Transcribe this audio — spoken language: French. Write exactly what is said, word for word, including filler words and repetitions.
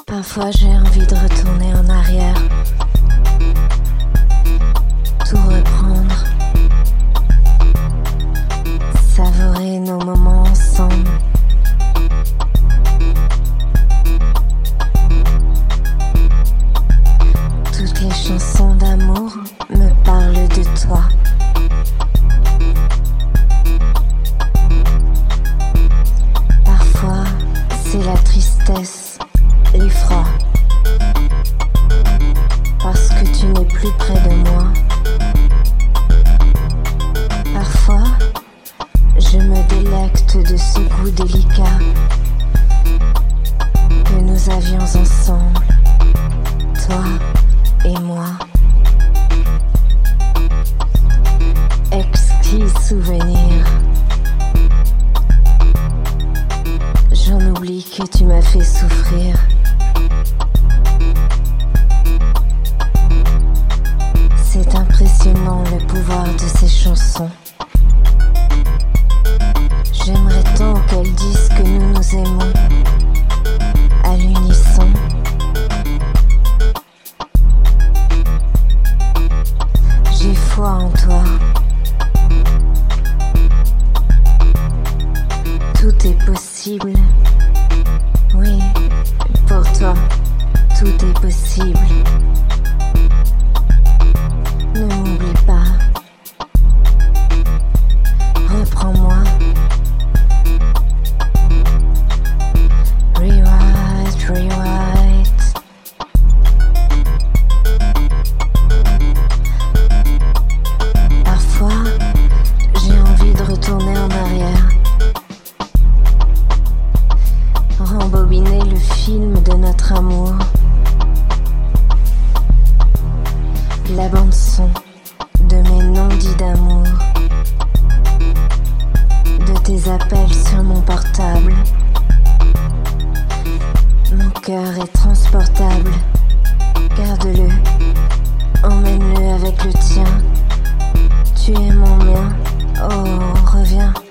Parfois j'ai envie de retourner en arrière, tout reprendre, savourer nos moments ensemble. Toutes les chansons d'amour me parlent de toi. Parfois c'est la tristesse, l'effroi, parce que tu n'es plus près de moi. Parfois, je me délecte de ce goût délicat que nous avions ensemble, toi et moi. Exquis souvenir. J'en oublie que tu m'as fait souffrir. C'est impressionnant le pouvoir de ces chansons. J'aimerais tant qu'elles disent que nous nous aimons à l'unisson. J'ai foi en toi. Tout est possible. Oui, pour toi, tout est possible. Ne m'oublie pas. Reprends-moi. Rewrite, rewrite. Parfois, j'ai envie de retourner en arrière, rembobiner le film de notre amour. La bande son de mes non-dits d'amour, de tes appels sur mon portable. Mon cœur est transportable. Garde-le, emmène-le avec le tien. Tu es mon mien. Oh, reviens.